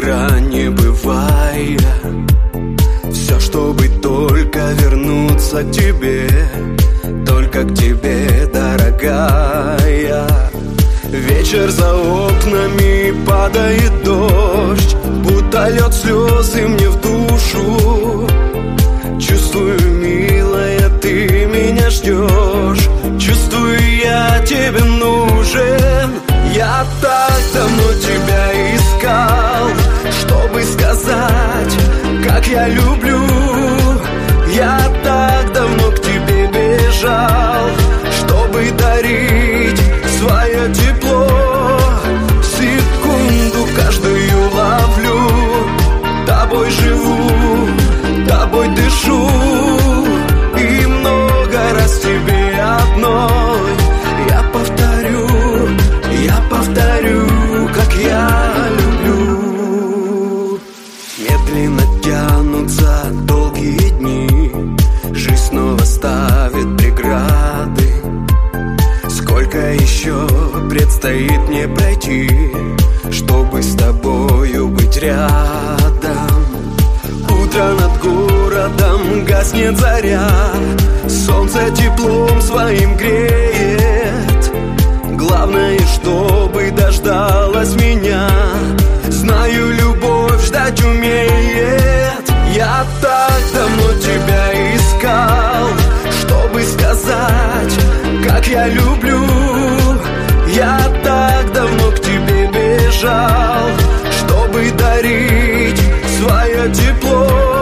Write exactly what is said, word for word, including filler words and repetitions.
утра не бывая, все, чтобы только вернуться к тебе, только к тебе, дорогая. Вечер за окнами, падает дождь, будто лед слезы мне в душу. Чувствую, милая, ты меня ждешь, чувствую, я тебе нужен. Я так давно тебя искал, чтобы сказать, как я люблю. Я так давно к тебе бежал, чтобы дарить свое тепло. Секунду каждую ловлю, тобой живу, тобой дышу. И много раз тебе одной я повторю, я повторю, как я люблю. Медленно тянутся долгие дни, жизнь снова ставит преграды. Сколько еще предстоит мне пройти, чтобы с тобою быть рядом? Утро над городом, гаснет заря, солнце теплом своим греет. Главное, чтобы дождалась меня, знаю, любовь ждать умеет. Я так давно тебя искал, чтобы сказать, как я люблю. Я так давно к тебе бежал, чтобы дарить свое тепло.